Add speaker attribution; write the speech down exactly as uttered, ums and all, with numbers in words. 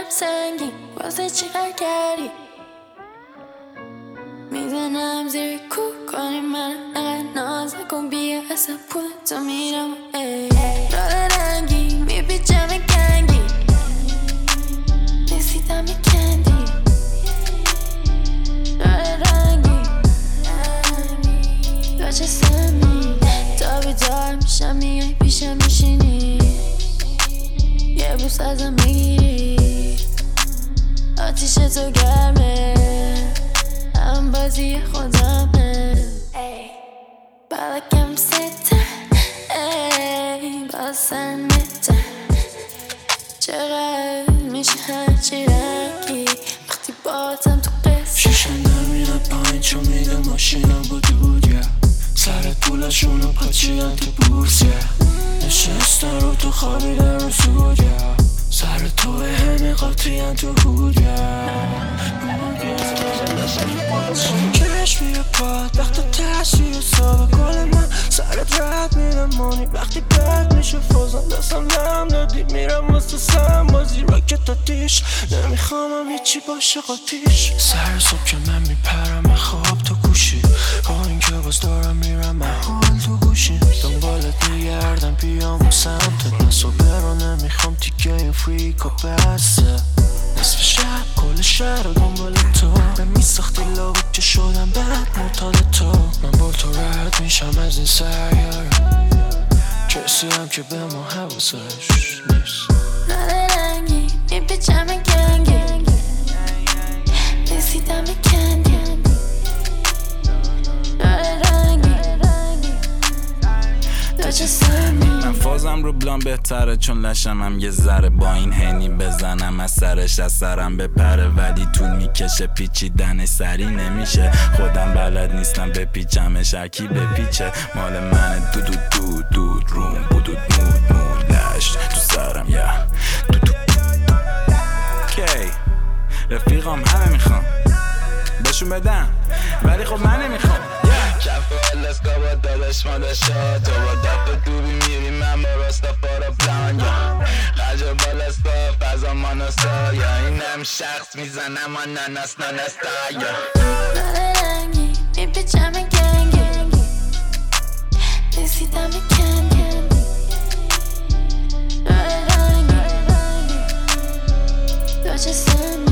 Speaker 1: دلم سنگین واسه چی هر کردی میزنم زیر کوک کنی من اقل ناز نکن بیا اصلا پول تو میرم راه رنگی میپیچم کنگی رسیدم کندی راه رنگی تو چه سمی تا بیدار میشم میای پیشم میشینی یه بوس ازم میگیری آتیش تو گرمه هم بازی خودمه بالکم ستم باسن متم چقدر میشه هرچی رنگی وقتی باتم تو قصه
Speaker 2: شیشه نمیره پایین چون میده ماشینم با دودیه سر پولشونو پاچیدن تو بورسیه نشستن رو تو خوابیدن رو سودیه سر تو همه قاطیان تو هودیه کش میره پاد وقت تحصیل سابه گل من سرت رد میره مانی وقتی بد میشه فوزم دستم لم دادی میرم واسه سم بازی راکت آتیش نمیخوامم هیچی باشه قاتیش سر صبح که من میپرم من خواب تو گوشی با این که باز دارم میرم من حال تو گوشی دنبالت میگردم بیام و سمتت نصابه رو نمیخوام تیکه این فریک و بسته نصف شب کل شهر رو دنبال تو به میساختی لابد که شدم بعد معتاد تو من با تو رد میشم از این سیاره کسی هم که به ما حواسش نیست
Speaker 1: راه رنگی میپیچم کنگی رسیدم کندی راه رنگی تو چه سمی
Speaker 3: من فازم رو بلان بهتره چون لشم هم یه ذره با این هنی بزنم از سرش از سرم بپره ولی طول میکشه پیچیدنش سری نمیشه خودم بلد نیستم بپیچمش هرکی بپیچه مال منه دو دو دو دو روم بودود مود مود لشت تو سرم یا دو دو کی رفیقام همه میخوام بهشون بدم ولی خب من نمیخوام
Speaker 4: کف الاسکا با داداش ماداشا تو با دفت دوبی میری من با راستافارا پلان یا خرج بالاستا فضا ماناستا یا اینم شخص میزنم آناناس نانستا یا
Speaker 1: راه رنگی میپیچم کنگی رسیدم کندی راه رنگی تو چه سمی